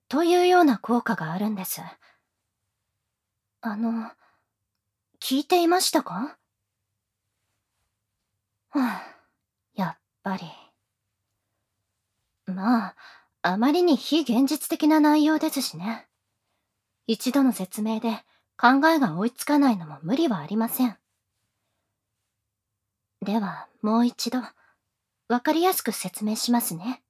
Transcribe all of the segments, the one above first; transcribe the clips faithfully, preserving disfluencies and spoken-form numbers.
というような効果があるんです。あの、聞いていましたか？はあ、やっぱり。まあ、あまりに非現実的な内容ですしね。一度の説明で考えが追いつかないのも無理はありません。では、もう一度、わかりやすく説明しますね。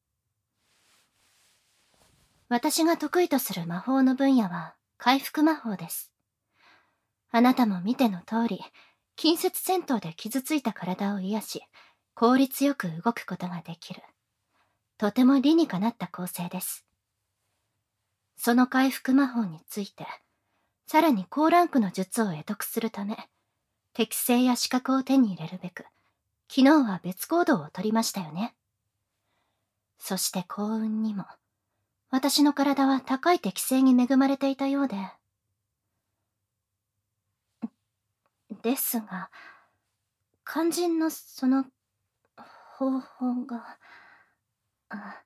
私が得意とする魔法の分野は回復魔法です。あなたも見ての通り、近接戦闘で傷ついた体を癒し、効率よく動くことができる。とても理にかなった構成です。その回復魔法について、さらに高ランクの術を得得するため、適性や資格を手に入れるべく、昨日は別行動を取りましたよね。そして幸運にも、私の体は高い適性に恵まれていたようで。ですが、肝心のその方法が、あ、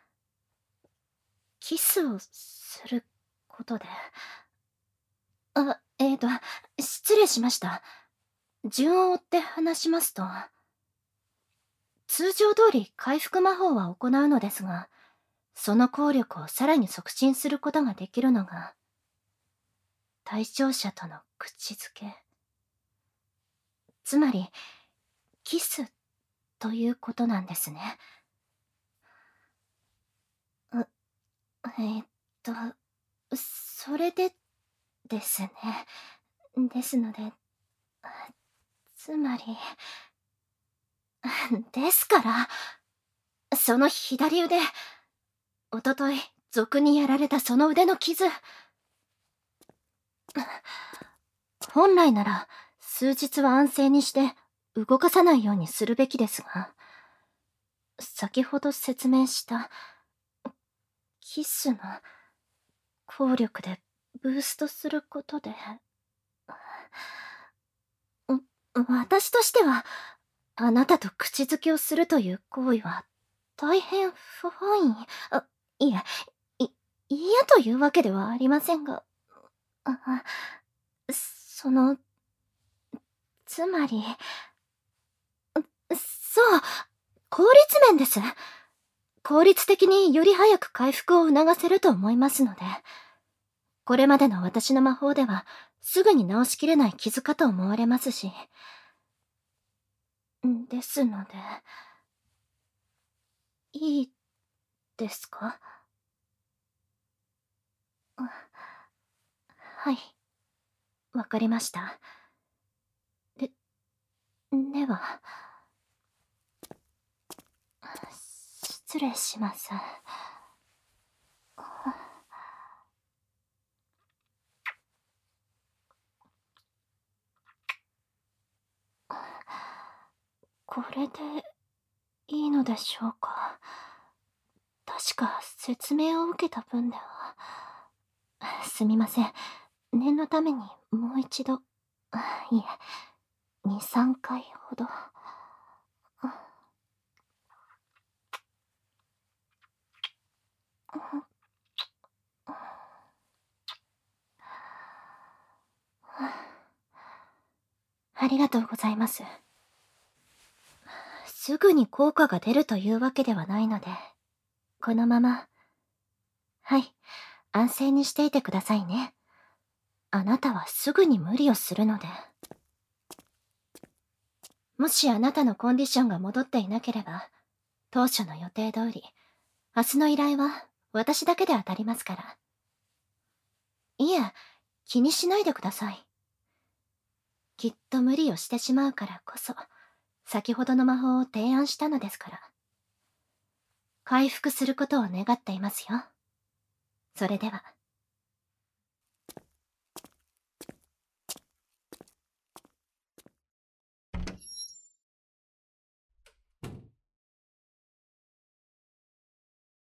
キスをすることで。あ、えーと、失礼しました。順を追って話しますと、通常通り回復魔法は行うのですが、その効力をさらに促進することができるのが、対象者との口づけ。つまり、キスということなんですね。う、えーっと、それでですね。ですので、つまり、ですから、その左腕、おととい、賊にやられたその腕の傷。本来なら、数日は安静にして、動かさないようにするべきですが、先ほど説明した、キスの効力でブーストすることで、私としては、あなたと口づけをするという行為は、大変不本意、あ、いえ、い、嫌というわけではありませんが、あ、その、つまり、そう、効率面です。効率的により早く回復を促せると思いますので、これまでの私の魔法では、すぐに治しきれない傷かと思われますし、ですので、いいですか？はい、わかりました。で、では、失礼します。これでいいのでしょうか？確か説明を受けた分では。すみません。念のためにもう一度。いえ、に、さんかいほど。ありがとうございます。すぐに効果が出るというわけではないので、このまま、はい、安静にしていてくださいね。あなたはすぐに無理をするので。もしあなたのコンディションが戻っていなければ、当初の予定通り、明日の依頼は私だけで当たりますから。いえ、気にしないでください。きっと無理をしてしまうからこそ、先ほどの魔法を提案したのですから。回復することを願っていますよ。それでは。